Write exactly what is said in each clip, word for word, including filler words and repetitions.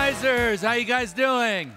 Risers, how you guys doing?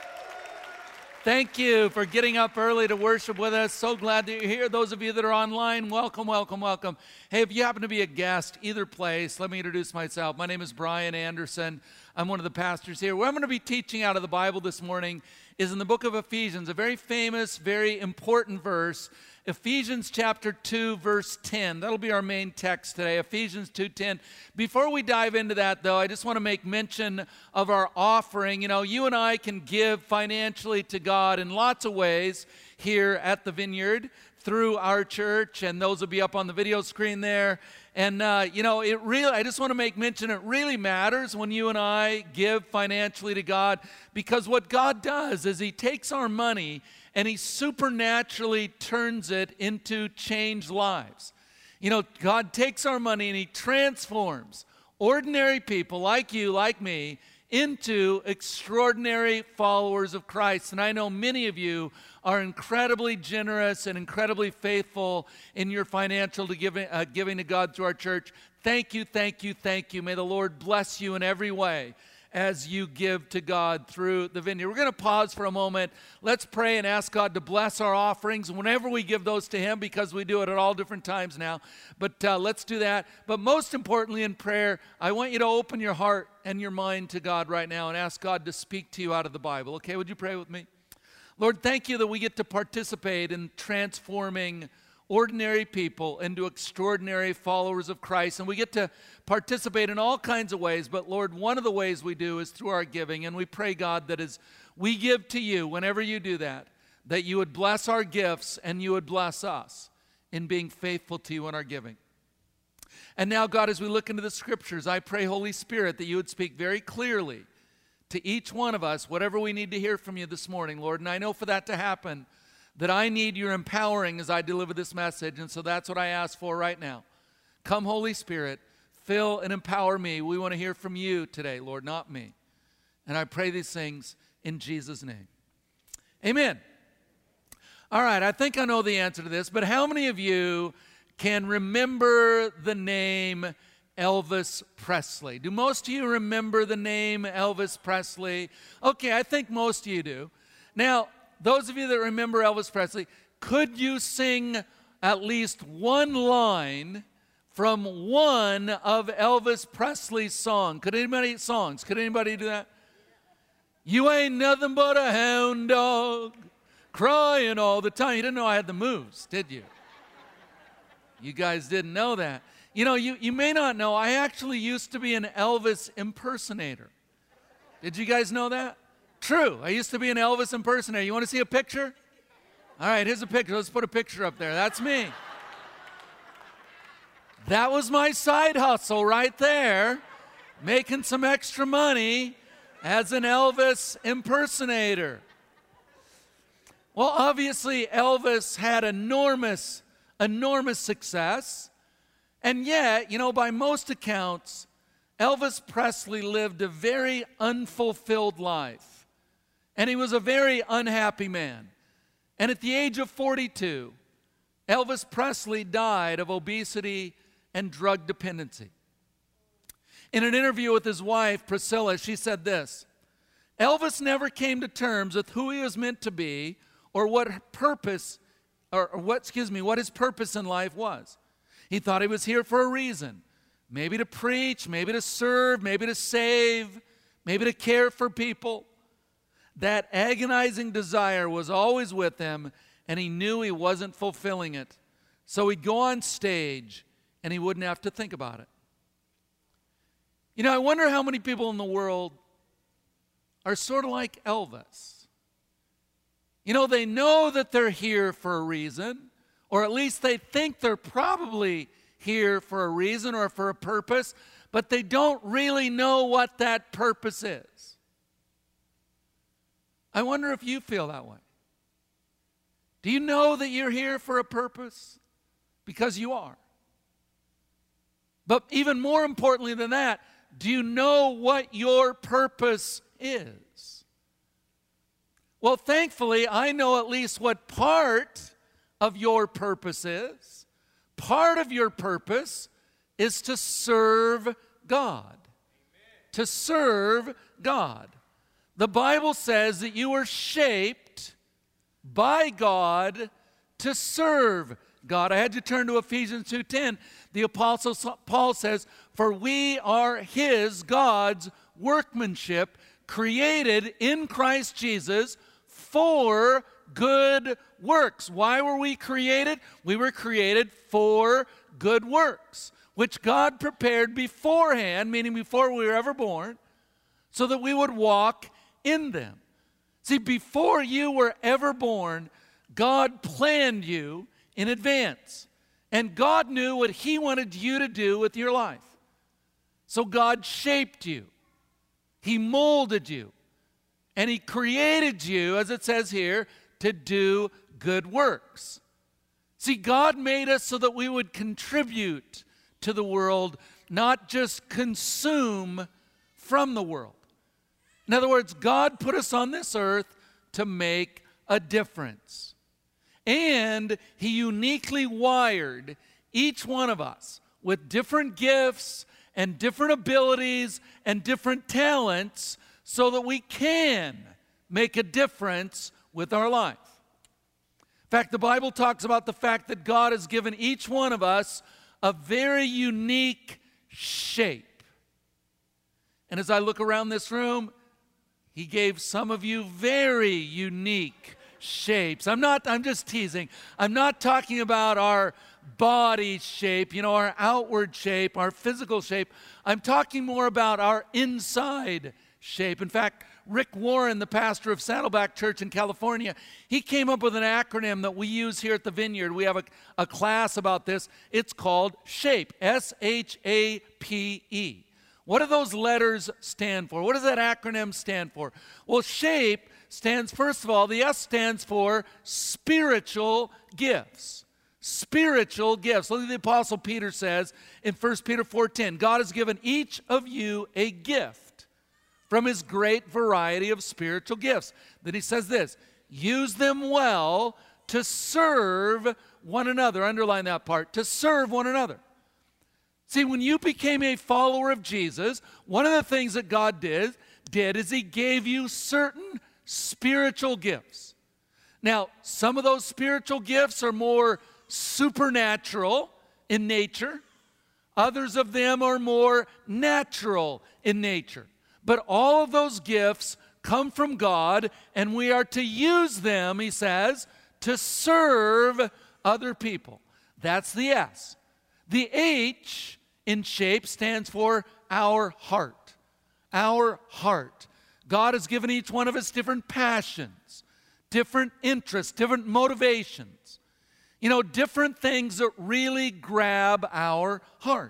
Thank you for getting up early to worship with us. So glad that you're here. Those of you that are online, welcome, welcome, welcome. Hey, if you happen to be a guest either place, let me introduce myself. My name is Brian Anderson. I'm one of the pastors here. Where I'm going to be teaching out of the Bible this morning is in the book of Ephesians, a very famous, very important verse. Ephesians chapter two, verse ten. That'll be our main text today, Ephesians two ten. Before we dive into that, though, I just want to make mention of our offering. You know, you and I can give financially to God in lots of ways here at the Vineyard through our church, and those will be up on the video screen there. And, uh, you know, it really, I just want to make mention, it really matters when you and I give financially to God, because what God does is He takes our money and He supernaturally turns it into changed lives. You know, God takes our money and He transforms ordinary people like you, like me, into extraordinary followers of Christ. And I know many of you are incredibly generous and incredibly faithful in your financial to giving, uh, giving to God through our church. Thank you, thank you, thank you. May the Lord bless you in every way as you give to God through the Vineyard. We're going to pause for a moment. Let's pray and ask God to bless our offerings whenever we give those to Him, because we do it at all different times now. But uh, let's do that. But most importantly in prayer, I want you to open your heart and your mind to God right now and ask God to speak to you out of the Bible. Okay, would you pray with me? Lord, thank you that we get to participate in transforming ordinary people into extraordinary followers of Christ. And we get to participate in all kinds of ways. But Lord, one of the ways we do is through our giving. And we pray, God, that as we give to you, whenever you do that, that you would bless our gifts and you would bless us in being faithful to you in our giving. And now, God, as we look into the Scriptures, I pray, Holy Spirit, that you would speak very clearly to each one of us, whatever we need to hear from you this morning, Lord. And I know for that to happen, that I need your empowering as I deliver this message. And so that's what I ask for right now. Come, Holy Spirit, fill and empower me. We want to hear from you today, Lord, not me. And I pray these things in Jesus' name. Amen. All right, I think I know the answer to this, but how many of you can remember the name Elvis Presley? Do most of you remember the name Elvis Presley? Okay, I think most of you do. Now, those of you that remember Elvis Presley, could you sing at least one line from one of Elvis Presley's songs? Could anybody songs? Could anybody do that? You ain't nothing but a hound dog, crying all the time. You didn't know I had the moves, did you? You guys didn't know that. You know, you, you may not know, I actually used to be an Elvis impersonator. Did you guys know that? True. I used to be an Elvis impersonator. You want to see a picture? All right, here's a picture. Let's put a picture up there. That's me. That was my side hustle right there, making some extra money as an Elvis impersonator. Well, obviously, Elvis had enormous, enormous success. And yet, you know, by most accounts, Elvis Presley lived a very unfulfilled life. And he was a very unhappy man. And at the age of forty-two, Elvis Presley died of obesity and drug dependency. In an interview with his wife, Priscilla, she said this: Elvis never came to terms with who he was meant to be or what purpose, or, or what, excuse me, what his purpose in life was. He thought he was here for a reason. Maybe to preach, maybe to serve, maybe to save, maybe to care for people. That agonizing desire was always with him, and he knew he wasn't fulfilling it. So he'd go on stage, and he wouldn't have to think about it. You know, I wonder how many people in the world are sort of like Elvis. You know, they know that they're here for a reason, or at least they think they're probably here for a reason or for a purpose, but they don't really know what that purpose is. I wonder if you feel that way. Do you know that you're here for a purpose? Because you are. But even more importantly than that, do you know what your purpose is? Well, thankfully, I know at least what part of your purpose is. Part of your purpose is to serve God. to serve God. The Bible says that you were shaped by God to serve God. I had to turn to Ephesians two ten. The Apostle Paul says, "For we are his," God's, "workmanship, created in Christ Jesus for good works." Why were we created? We were created for good works, which God prepared beforehand, meaning before we were ever born, so that we would walk in them. See, before you were ever born, God planned you in advance. And God knew what he wanted you to do with your life. So God shaped you. He molded you. And he created you, as it says here, to do good works. See, God made us so that we would contribute to the world, not just consume from the world. In other words, God put us on this earth to make a difference. And he uniquely wired each one of us with different gifts and different abilities and different talents so that we can make a difference with our life. In fact, the Bible talks about the fact that God has given each one of us a very unique shape. And as I look around this room, he gave some of you very unique shapes. I'm not, I'm just teasing. I'm not talking about our body shape, you know, our outward shape, our physical shape. I'm talking more about our inside shape. In fact, Rick Warren, the pastor of Saddleback Church in California, he came up with an acronym that we use here at the Vineyard. We have a, a class about this. It's called SHAPE, S H A P E. What do those letters stand for? What does that acronym stand for? Well, SHAPE stands, first of all, the S stands for spiritual gifts. Spiritual gifts. Look at the Apostle Peter says in First Peter four ten, God has given each of you a gift from his great variety of spiritual gifts. Then he says this, use them well to serve one another. Underline that part, to serve one another. See, when you became a follower of Jesus, one of the things that God did, did is he gave you certain spiritual gifts. Now, some of those spiritual gifts are more supernatural in nature. Others of them are more natural in nature. But all of those gifts come from God, and we are to use them, he says, to serve other people. That's the S. The H in SHAPE stands for our heart. Our heart. God has given each one of us different passions, different interests, different motivations. You know, different things that really grab our heart.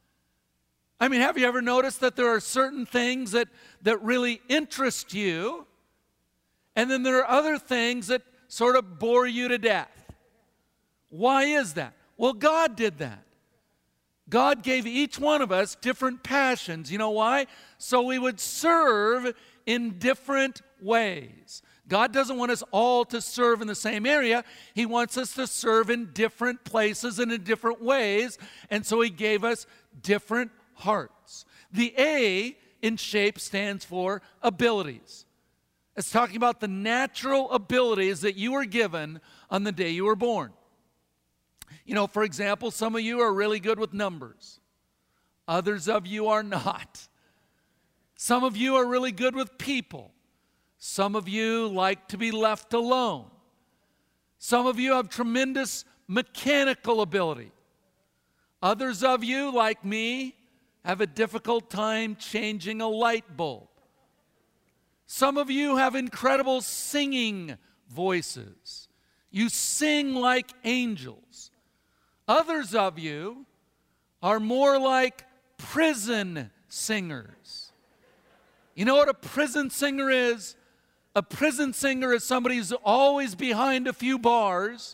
I mean, have you ever noticed that there are certain things that, that really interest you, and then there are other things that sort of bore you to death? Why is that? Well, God did that. God gave each one of us different passions. You know why? So we would serve in different ways. God doesn't want us all to serve in the same area. He wants us to serve in different places and in different ways. And so he gave us different hearts. The A in SHAPE stands for abilities. It's talking about the natural abilities that you were given on the day you were born. You know, for example, some of you are really good with numbers. Others of you are not. Some of you are really good with people. Some of you like to be left alone. Some of you have tremendous mechanical ability. Others of you, like me, have a difficult time changing a light bulb. Some of you have incredible singing voices. You sing like angels. Others of you are more like prison singers. You know what a prison singer is? A prison singer is somebody who's always behind a few bars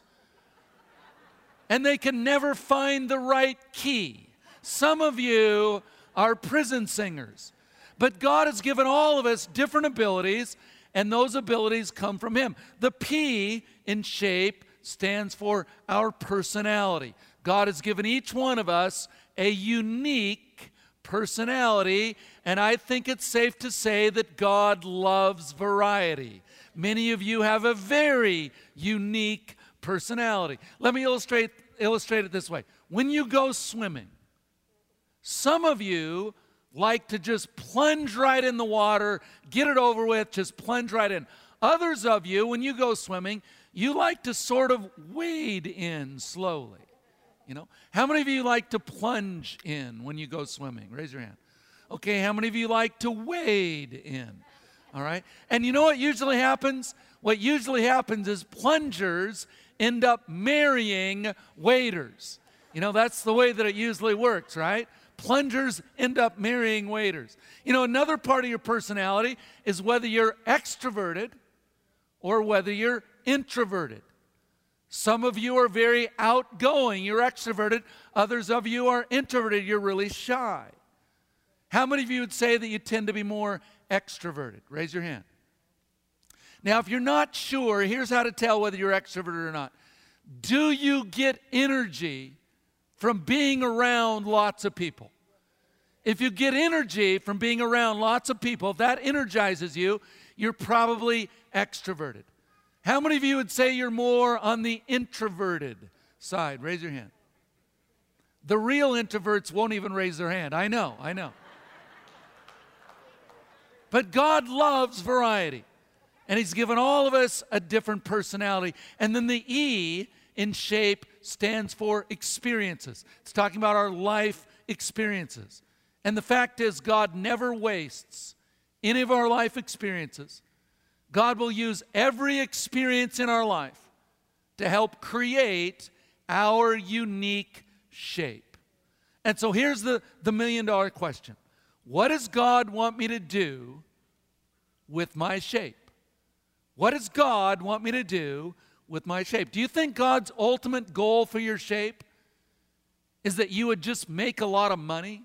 and they can never find the right key. Some of you are prison singers. But God has given all of us different abilities, and those abilities come from him. The P in SHAPE stands for our personality. God has given each one of us a unique personality. personality, and I think it's safe to say that God loves variety. Many of you have a very unique personality. Let me illustrate, illustrate it this way. When you go swimming, some of you like to just plunge right in the water, get it over with, just plunge right in. Others of you, when you go swimming, you like to sort of wade in slowly. You know, how many of you like to plunge in when you go swimming? Raise your hand. Okay, how many of you like to wade in? All right, and you know what usually happens? What usually happens is plungers end up marrying waders. You know, that's the way that it usually works, right? Plungers end up marrying waders. You know, another part of your personality is whether you're extroverted or whether you're introverted. Some of you are very outgoing, you're extroverted. Others of you are introverted, you're really shy. How many of you would say that you tend to be more extroverted? Raise your hand. Now, if you're not sure, here's how to tell whether you're extroverted or not. Do you get energy from being around lots of people? If you get energy from being around lots of people, if that energizes you, you're probably extroverted. How many of you would say you're more on the introverted side? Raise your hand. The real introverts won't even raise their hand. I know, I know. But God loves variety. And He's given all of us a different personality. And then the E in shape stands for experiences. It's talking about our life experiences. And the fact is, God never wastes any of our life experiences. God will use every experience in our life to help create our unique shape. And so here's the, the million dollar question. What does God want me to do with my shape? What does God want me to do with my shape? Do you think God's ultimate goal for your shape is that you would just make a lot of money?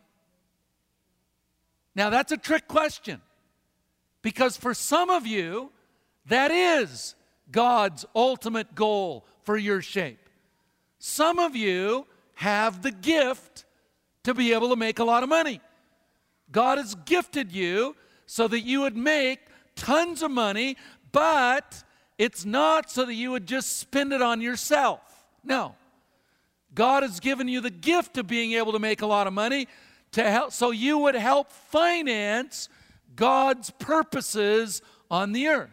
Now that's a trick question, because for some of you, that is God's ultimate goal for your shape. Some of you have the gift to be able to make a lot of money. God has gifted you so that you would make tons of money, but it's not so that you would just spend it on yourself. No. God has given you the gift of being able to make a lot of money to help, so you would help finance God's purposes on the earth.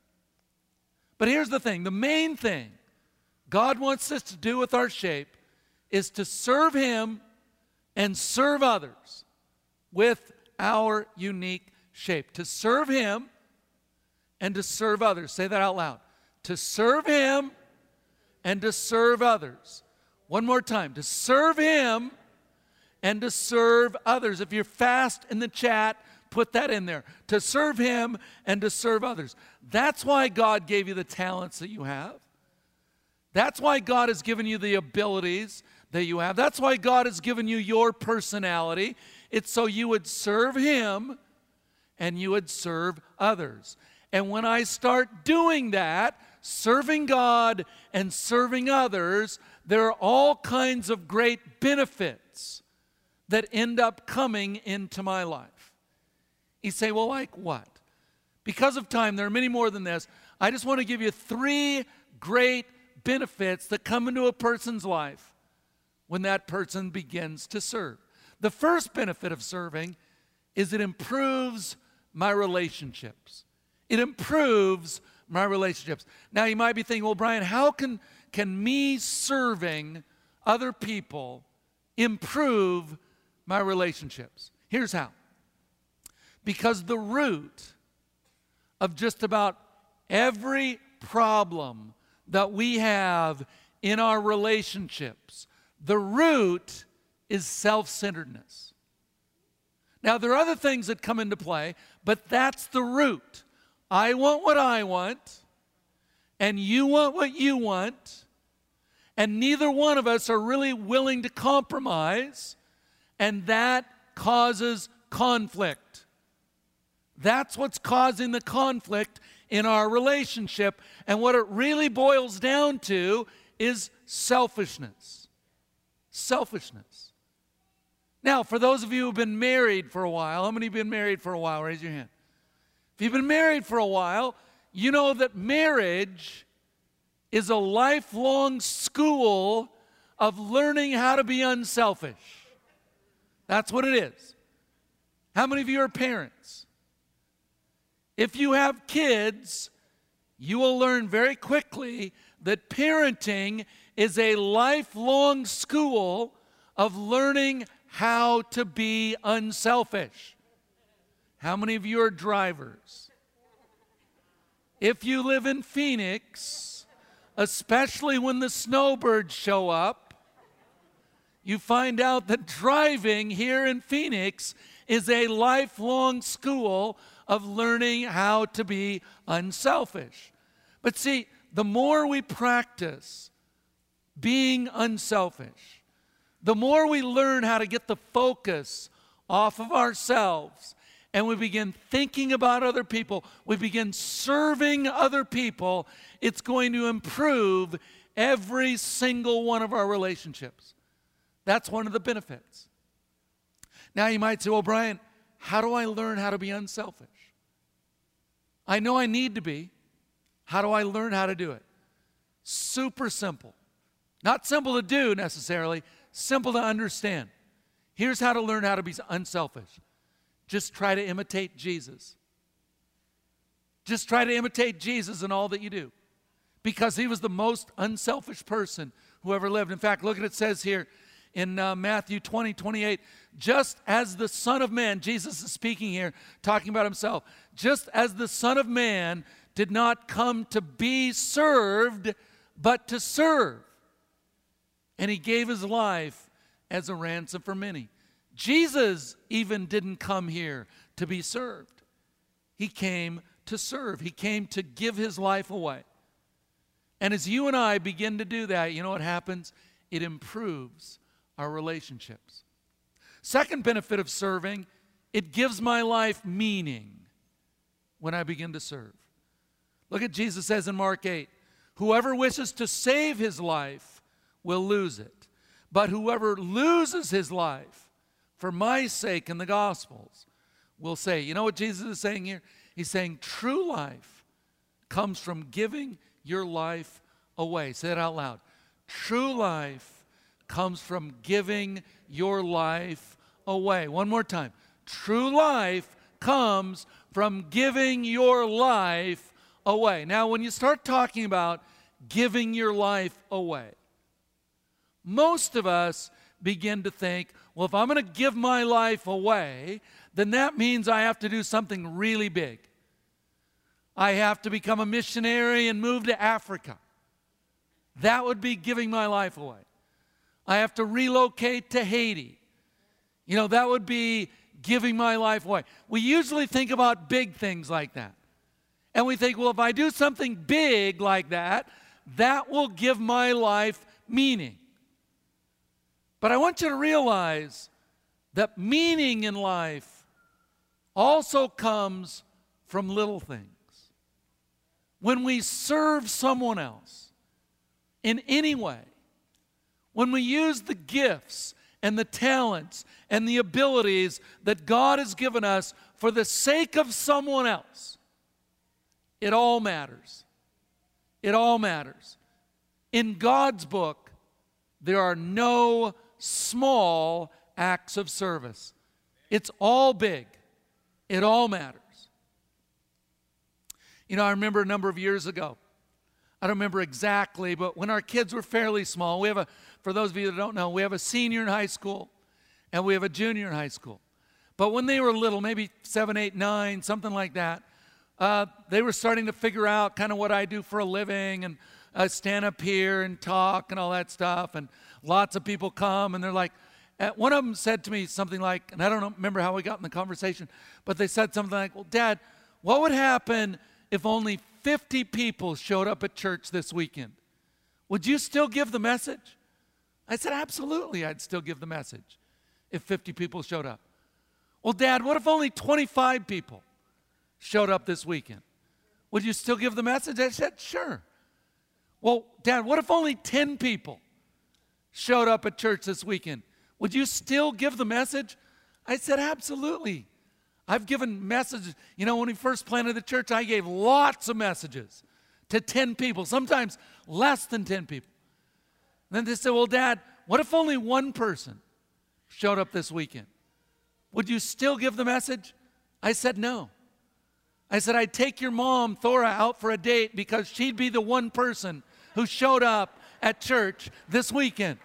But here's the thing, the main thing God wants us to do with our shape is to serve Him and serve others with our unique shape. To serve Him and to serve others. Say that out loud. To serve Him and to serve others. One more time. To serve Him and to serve others. If you're fast in the chat, put that in there. To serve Him and to serve others. That's why God gave you the talents that you have. That's why God has given you the abilities that you have. That's why God has given you your personality. It's so you would serve Him and you would serve others. And when I start doing that, serving God and serving others, there are all kinds of great benefits that end up coming into my life. You say, well, like what? Because of time, there are many more than this. I just want to give you three great benefits that come into a person's life when that person begins to serve. The first benefit of serving is it improves my relationships. It improves my relationships. Now, you might be thinking, well, Brian, how can, can me serving other people improve my relationships? Here's how. Because the root of just about every problem that we have in our relationships, the root is self-centeredness. Now, there are other things that come into play, but that's the root. I want what I want, and you want what you want, and neither one of us are really willing to compromise, and that causes conflict. That's what's causing the conflict in our relationship, and what it really boils down to is selfishness. Selfishness. Now, for those of you who have been married for a while, how many have been married for a while? Raise your hand. If you've been married for a while, you know that marriage is a lifelong school of learning how to be unselfish. That's what it is. How many of you are parents? If you have kids, you will learn very quickly that parenting is a lifelong school of learning how to be unselfish. How many of you are drivers? If you live in Phoenix, especially when the snowbirds show up, you find out that driving here in Phoenix is a lifelong school of learning how to be unselfish. But see, the more we practice being unselfish, the more we learn how to get the focus off of ourselves and we begin thinking about other people, we begin serving other people, it's going to improve every single one of our relationships. That's one of the benefits. Now you might say, well, Brian, how do I learn how to be unselfish? I know I need to be. How do I learn how to do it? Super simple. Not simple to do necessarily, simple to understand. Here's how to learn how to be unselfish. Just try to imitate Jesus. Just try to imitate Jesus in all that you do. Because he was the most unselfish person who ever lived. In fact, look at it says here in uh, Matthew twenty, twenty-eight, just as the Son of Man, Jesus is speaking here, talking about himself, just as the Son of Man did not come to be served, but to serve. And he gave his life as a ransom for many. Jesus even didn't come here to be served. He came to serve. He came to give his life away. And as you and I begin to do that, you know what happens? It improves our relationships. Second benefit of serving, it gives my life meaning when I begin to serve. Look at Jesus says in Mark eight, whoever wishes to save his life will lose it. But whoever loses his life for my sake in the Gospels will say, you know what Jesus is saying here? He's saying true life comes from giving your life away. Say it out loud. True life comes from giving your life away. One more time. True life comes from giving your life away. Now, when you start talking about giving your life away, most of us begin to think, well, if I'm going to give my life away, then that means I have to do something really big. I have to become a missionary and move to Africa. That would be giving my life away. I have to relocate to Haiti. You know, that would be giving my life away. We usually think about big things like that. And we think, well, if I do something big like that, that will give my life meaning. But I want you to realize that meaning in life also comes from little things. When we serve someone else in any way, when we use the gifts and the talents and the abilities that God has given us for the sake of someone else, it all matters. It all matters. In God's book, there are no small acts of service. It's all big. It all matters. You know, I remember a number of years ago, I don't remember exactly, but when our kids were fairly small, we have a, for those of you that don't know, we have a senior in high school and we have a junior in high school. But when they were little, maybe seven, eight, nine, something like that, uh, they were starting to figure out kind of what I do for a living and uh, stand up here and talk and all that stuff. And lots of people come and they're like, uh, one of them said to me something like, and I don't know, remember how we got in the conversation, but they said something like, well, Dad, what would happen if only fifty people showed up at church this weekend? Would you still give the message? I said, absolutely, I'd still give the message if fifty people showed up. Well, Dad, what if only twenty-five people showed up this weekend? Would you still give the message? I said, sure. Well, Dad, what if only ten people showed up at church this weekend? Would you still give the message? I said, absolutely. I've given messages. You know, when we first planted the church, I gave lots of messages to ten people, sometimes less than ten people. And then they said, well, Dad, what if only one person showed up this weekend? Would you still give the message? I said, no. I said, I'd take your mom, Thora, out for a date because she'd be the one person who showed up at church this weekend.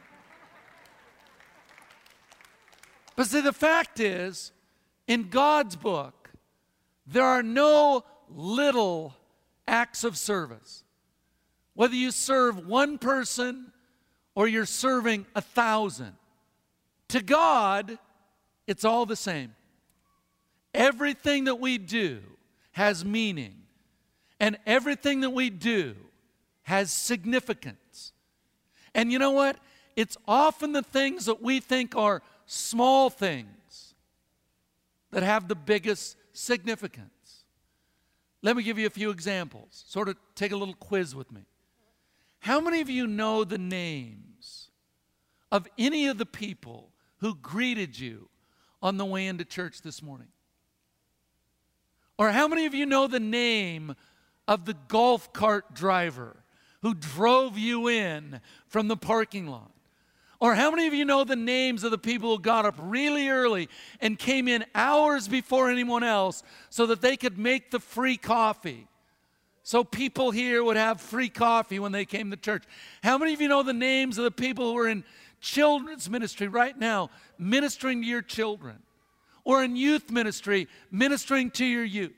But see, the fact is, in God's book, there are no little acts of service. Whether you serve one person or you're serving a thousand, to God, it's all the same. Everything that we do has meaning, and everything that we do has significance. And you know what? It's often the things that we think are small things that have the biggest significance. Let me give you a few examples. Sort of take a little quiz with me. How many of you know the names of any of the people who greeted you on the way into church this morning? Or how many of you know the name of the golf cart driver who drove you in from the parking lot? Or how many of you know the names of the people who got up really early and came in hours before anyone else so that they could make the free coffee? So people here would have free coffee when they came to church. How many of you know the names of the people who are in children's ministry right now, ministering to your children? Or in youth ministry, ministering to your youth?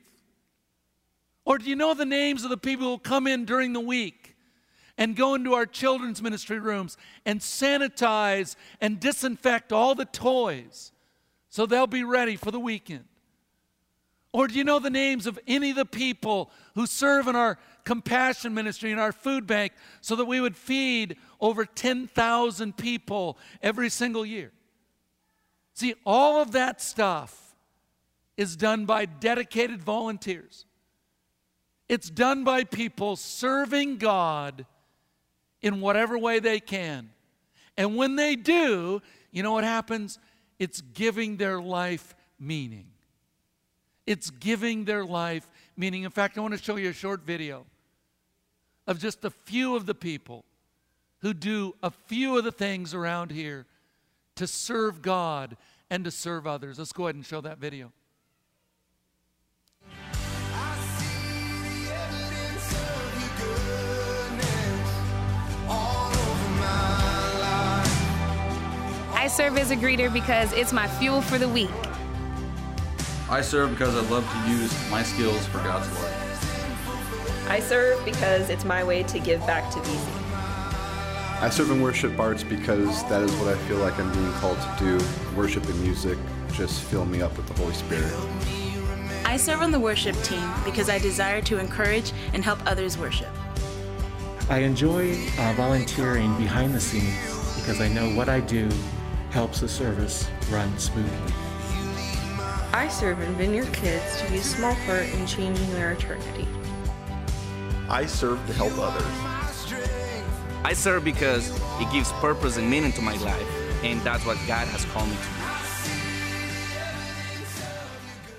Or do you know the names of the people who come in during the week and go into our children's ministry rooms and sanitize and disinfect all the toys so they'll be ready for the weekend? Or do you know the names of any of the people who serve in our compassion ministry and our food bank so that we would feed over ten thousand people every single year? See, all of that stuff is done by dedicated volunteers. It's done by people serving God in whatever way they can. And when they do, you know what happens? It's giving their life meaning. It's giving their life meaning. In fact, I want to show you a short video of just a few of the people who do a few of the things around here to serve God and to serve others. Let's go ahead and show that video. I serve as a greeter because it's my fuel for the week. I serve because I love to use my skills for God's glory. I serve because it's my way to give back to B C. I serve in worship arts because that is what I feel like I'm being called to do. Worship and music just fill me up with the Holy Spirit. I serve on the worship team because I desire to encourage and help others worship. I enjoy uh, volunteering behind the scenes because I know what I do helps the service run smoothly. I serve in Vineyard Kids to be a small part in changing their eternity. I serve to help others. I serve because it gives purpose and meaning to my life, and that's what God has called me to do.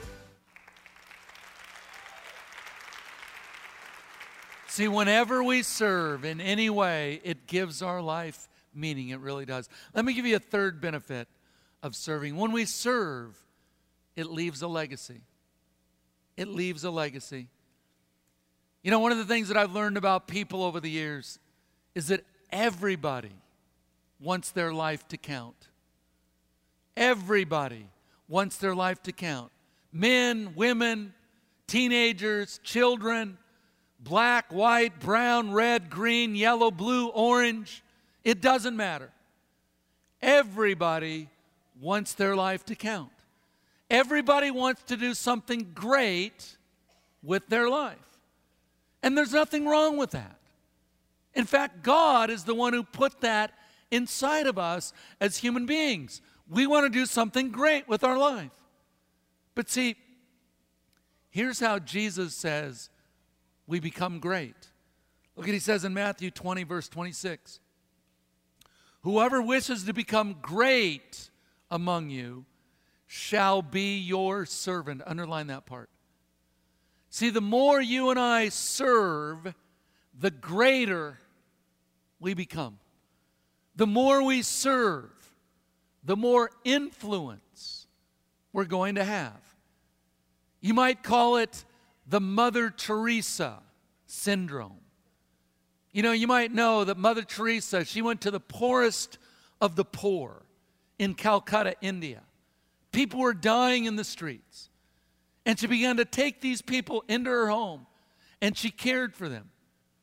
See, whenever we serve in any way, it gives our life meaning. It really does. Let me give you a third benefit of serving. When we serve, it leaves a legacy. It leaves a legacy. You know, one of the things that I've learned about people over the years is that everybody wants their life to count. Everybody wants their life to count. Men, women, teenagers, children, black, white, brown, red, green, yellow, blue, orange. It doesn't matter. Everybody wants their life to count. Everybody wants to do something great with their life. And there's nothing wrong with that. In fact, God is the one who put that inside of us as human beings. We want to do something great with our life. But see, here's how Jesus says we become great. Look what he says in Matthew twenty, verse twenty-six. Whoever wishes to become great among you shall be your servant. Underline that part. See, the more you and I serve, the greater we become. The more we serve, the more influence we're going to have. You might call it the Mother Teresa syndrome. You know, you might know that Mother Teresa, she went to the poorest of the poor in Calcutta, India. People were dying in the streets. And she began to take these people into her home, and she cared for them.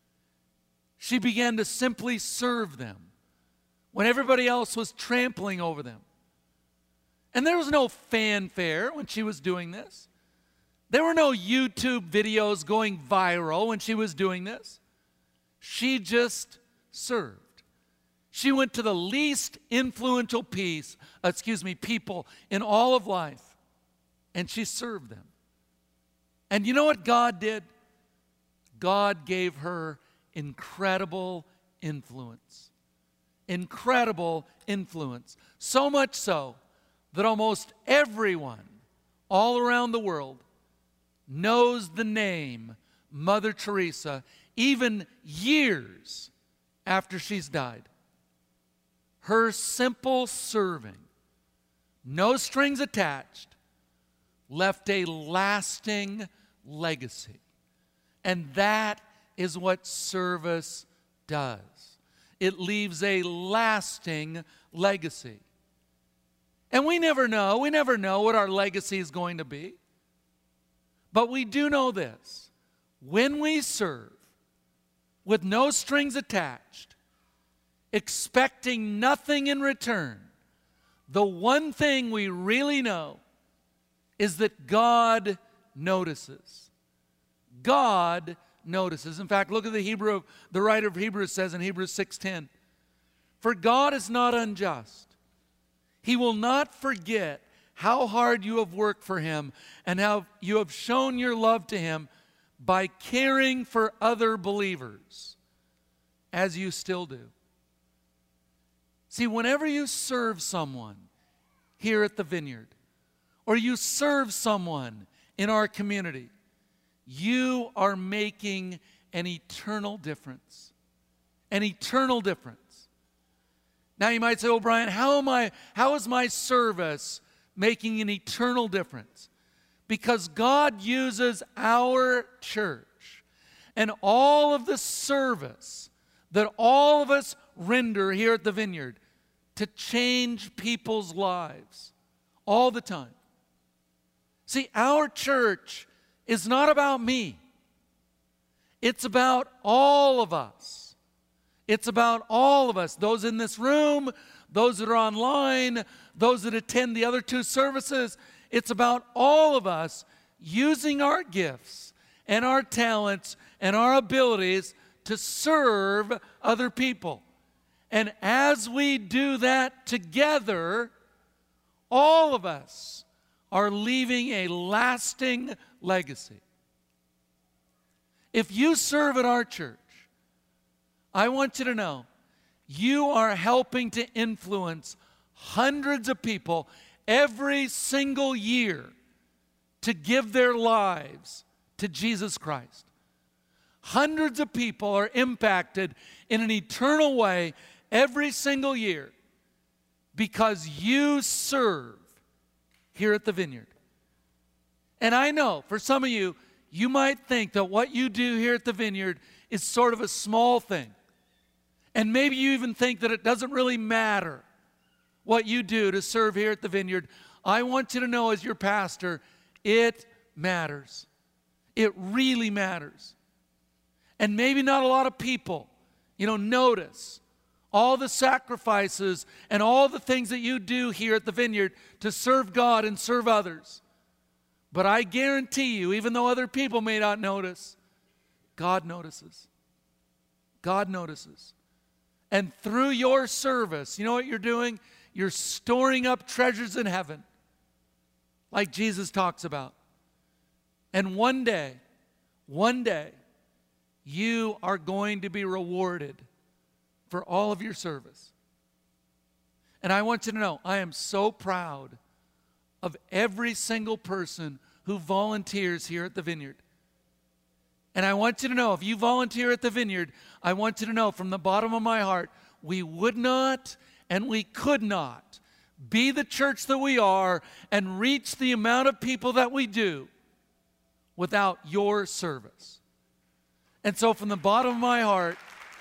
She began to simply serve them when everybody else was trampling over them. And there was no fanfare when she was doing this. There were no YouTube videos going viral when she was doing this. She just served. She went to the least influential piece, excuse me, people in all of life, and she served them. And you know what God did? God gave her incredible influence. Incredible influence. So much so that almost everyone all around the world knows the name Mother Teresa, even years after she's died. Her simple serving, no strings attached, left a lasting legacy. And that is what service does. It leaves a lasting legacy. And we never know, we never know what our legacy is going to be. But we do know this. When we serve with no strings attached, expecting nothing in return, the one thing we really know is that God notices. God notices. In fact, look at the Hebrew, the writer of Hebrews says in Hebrews six ten, "For God is not unjust. He will not forget how hard you have worked for him and how you have shown your love to him by caring for other believers, as you still do." See, whenever you serve someone here at the Vineyard, or you serve someone in our community, you are making an eternal difference. An eternal difference. Now you might say, "Oh, Brian, how am I, how is my service making an eternal difference?" Because God uses our church and all of the service that all of us render here at the Vineyard to change people's lives all the time. See, our church is not about me. It's about all of us. It's about all of us, those in this room, those that are online, those that attend the other two services. It's about all of us using our gifts and our talents and our abilities to serve other people. And as we do that together, all of us are leaving a lasting legacy. If you serve at our church, I want you to know you are helping to influence hundreds of people every single year to give their lives to Jesus Christ. Hundreds of people are impacted in an eternal way every single year because you serve here at the Vineyard. And I know for some of you, you might think that what you do here at the Vineyard is sort of a small thing. And maybe you even think that it doesn't really matter what you do to serve here at the Vineyard. I want you to know as your pastor, it matters. It really matters. And maybe not a lot of people, you know, notice all the sacrifices and all the things that you do here at the Vineyard to serve God and serve others. But I guarantee you, even though other people may not notice, God notices. God notices. And through your service, you know what you're doing? You're storing up treasures in heaven, like Jesus talks about. And one day, one day, you are going to be rewarded for all of your service. And I want you to know, I am so proud of every single person who volunteers here at the Vineyard. And I want you to know, if you volunteer at the Vineyard, I want you to know from the bottom of my heart, we would not and we could not be the church that we are and reach the amount of people that we do without your service. And so from the bottom of my heart,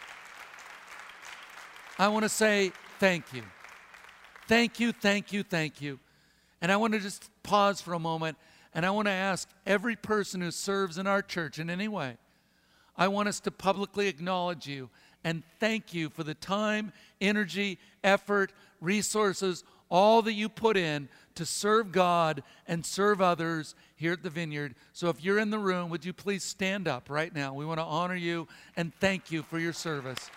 I want to say thank you. Thank you, thank you, thank you. And I want to just pause for a moment, and I want to ask every person who serves in our church in any way, I want us to publicly acknowledge you and thank you for the time, energy, effort, resources, all that you put in to serve God and serve others here at the Vineyard. So if you're in the room, would you please stand up right now? We want to honor you and thank you for your service.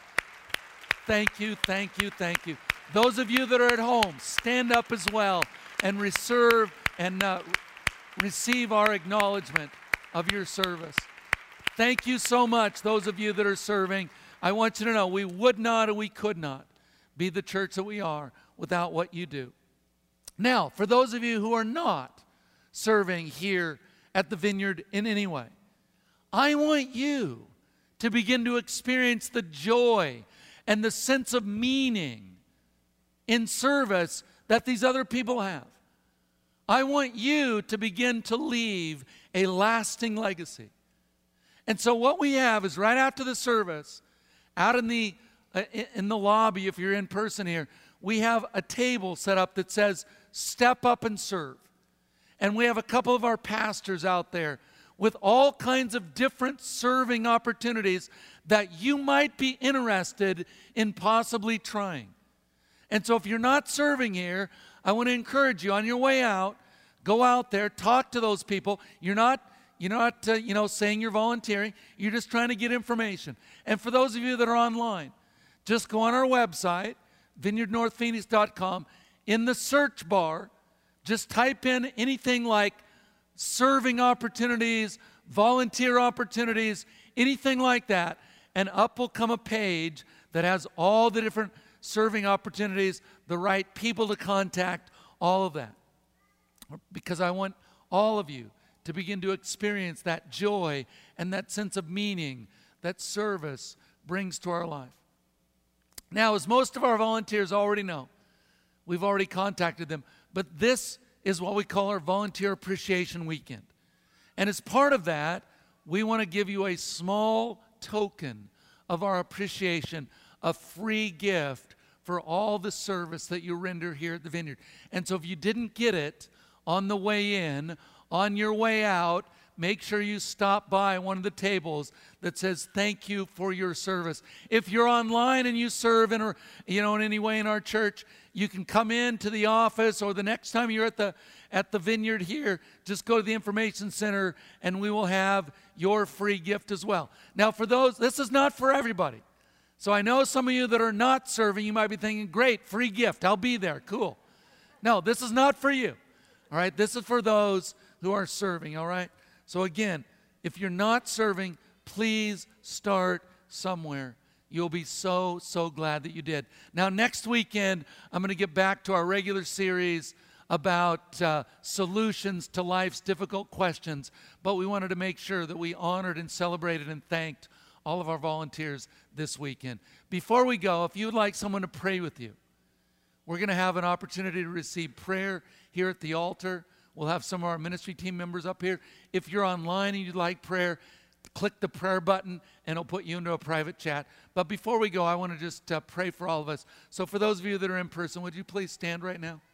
Thank you, thank you, thank you. Those of you that are at home, stand up as well and reserve and uh, receive our acknowledgement of your service. Thank you so much, those of you that are serving. I want you to know we would not and we could not be the church that we are without what you do. Now, for those of you who are not serving here at the Vineyard in any way, I want you to begin to experience the joy and the sense of meaning in service that these other people have. I want you to begin to leave a lasting legacy. And so what we have is right after the service, out in the uh, in the lobby, if you're in person here, we have a table set up that says, step up and serve. And we have a couple of our pastors out there with all kinds of different serving opportunities that you might be interested in possibly trying. And so if you're not serving here, I want to encourage you on your way out, go out there, talk to those people. You're not, you're not uh, you know, saying you're volunteering. You're just trying to get information. And for those of you that are online, just go on our website, vineyard north phoenix dot com. In the search bar, just type in anything like serving opportunities, volunteer opportunities, anything like that, and up will come a page that has all the different serving opportunities, the right people to contact, all of that. Because I want all of you to begin to experience that joy and that sense of meaning that service brings to our life. Now, as most of our volunteers already know, we've already contacted them, but this is what we call our Volunteer Appreciation Weekend. And as part of that, we want to give you a small token of our appreciation, a free gift for all the service that you render here at the Vineyard. And so if you didn't get it on the way in, on your way out, make sure you stop by one of the tables that says thank you for your service. If you're online and you serve in, or, you know, in any way in our church, you can come in to the office, or the next time you're at the at the Vineyard here, just go to the information center and we will have your free gift as well. Now for those, this is not for everybody. So I know some of you that are not serving, you might be thinking, great, free gift, I'll be there, cool. No, this is not for you, all right? This is for those who are serving, all right? So again, if you're not serving, please start somewhere. You'll be so, so glad that you did. Now, next weekend, I'm going to get back to our regular series about uh, solutions to life's difficult questions, but we wanted to make sure that we honored and celebrated and thanked all of our volunteers this weekend. Before we go, if you would like someone to pray with you, we're going to have an opportunity to receive prayer here at the altar. We'll have some of our ministry team members up here. If you're online and you'd like prayer, click the prayer button and it'll put you into a private chat. But before we go, I want to just uh, pray for all of us. So for those of you that are in person, would you please stand right now?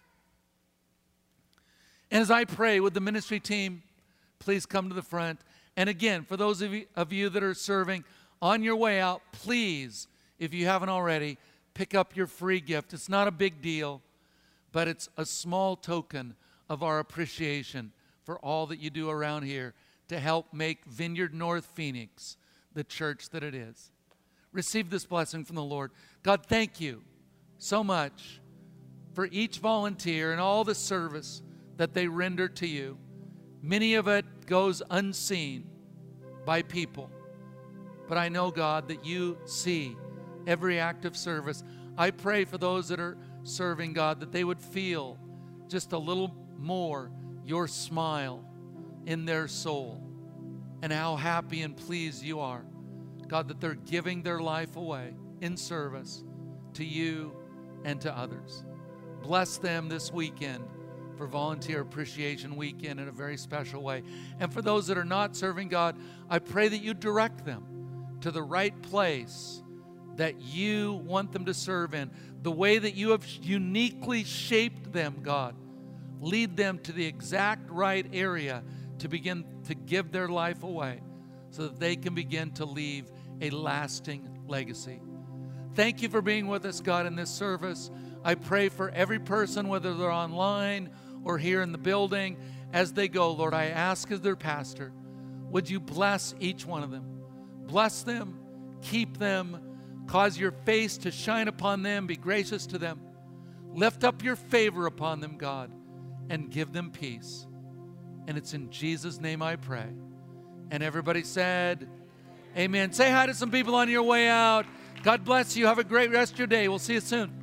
And as I pray with the ministry team, please come to the front. And again, for those of you, of you that are serving, on your way out, please, if you haven't already, pick up your free gift. It's not a big deal, but it's a small token of our appreciation for all that you do around here to help make Vineyard North Phoenix the church that it is. Receive this blessing from the Lord. God, thank you so much for each volunteer and all the service that they render to you. Many of it goes unseen by people. But I know, God, that you see every act of service. I pray for those that are serving, God, that they would feel just a little more your smile in their soul and how happy and pleased you are, God, that they're giving their life away in service to you and to others. Bless them this weekend for Volunteer Appreciation Weekend in a very special way. And for those that are not serving God, I pray that you direct them to the right place that you want them to serve in, the way that you have uniquely shaped them, God. Lead them to the exact right area to begin to give their life away so that they can begin to leave a lasting legacy. Thank you for being with us, God, in this service. I pray for every person, whether they're online or here in the building, as they go, Lord, I ask as their pastor, would you bless each one of them? Bless them, keep them, cause your face to shine upon them, be gracious to them. Lift up your favor upon them, God, and give them peace. And it's in Jesus' name I pray. And everybody said, amen. Say hi to some people on your way out. God bless you. Have a great rest of your day. We'll see you soon.